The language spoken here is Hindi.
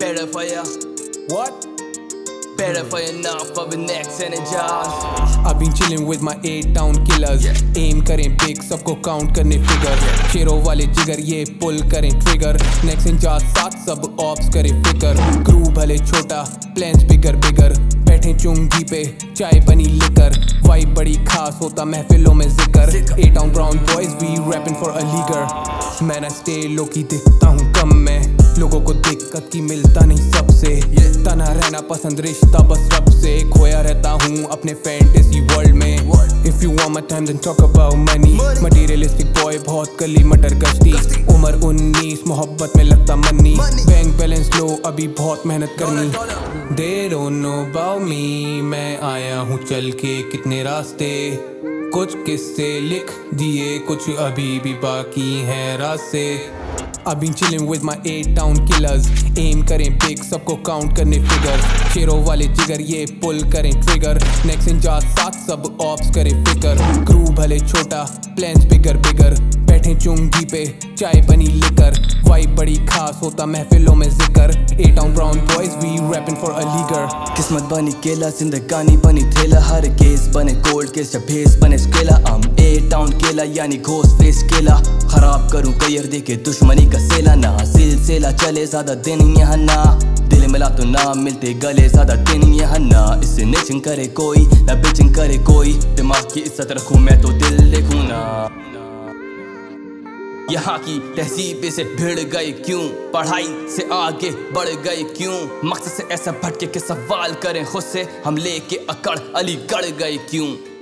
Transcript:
Better for you. What? Better for you now for the next energy. I've been chilling with my 8-town killers. Aim करें big, सबको count करने figure. शेरों वाले जिगर ये pull करें trigger. Next ninja साथ सब ops करें फिकर. Crew भले छोटा, plans bigger bigger. बैठे चुंगी पे चाय बनी liquor. Vibe बड़ी खास होता महफिलों में जिक्र. 8-town brown boys we rapping for a leaguer. मैं ना stay low की दिखता हूँ कम मैं. लोगों को दिक्कत की मिलता नहीं सबसे. तना रहना पसंद रिश्ता बस रब से. खोया रहता हूँ अपने फैंटेसी वर्ल्ड में. If you want my time then talk about money. Materialistic boy बहुत गली मटर गश्ती. उम्र 19 मोहब्बत में लगता मनी. बैंक बैलेंस लो अभी बहुत मेहनत करनी. They don't know about me. मैं आया हूँ चल के कितने रास्ते. कुछ किस्से लिख दिए कुछ अभी भी बाकी हैं रास्ते. I've been chilling with my 8-town killers. Aim करें big, सबको count करने figure. शेरों वाले जिगर ये pull करें trigger. Next ninja साथ सब ops करें फिकर. Crew भले छोटा, plans bigger bigger. बैठे चुंगी पे चाय बनी liquor. Vibe बड़ी खास होता महफिलों में जिक्र. 8-town brown boys we rapping for a leaguer. किस्मत बनी केला, जिंदगानी बनी थेला. हर केस बने कोल्ड केस जब भेस बने स्केला. I'm 8-town केला यानी घोस्ट फेस केला. खराब करूं करियर देके दुश्मनी का सेला. ना सिलसिला चले ज्यादा दिन यहाँ ना. दिल मिला तो ना मिलते गले ज्यादा दिन यहाँ ना. इससे नेचिंग करे कोई ना बिचिंग करे कोई. दिमाग की इज्जत रखूं मैं तो दिल देखूं ना. यहाँ की तहजीब से भिड़ गए क्यों. पढ़ाई से आगे बढ़ गए क्यों. मकसद से ऐसा भटके के सवाल करें खुद से. हम लेके अकड़ अलीगढ़ गए क्यों.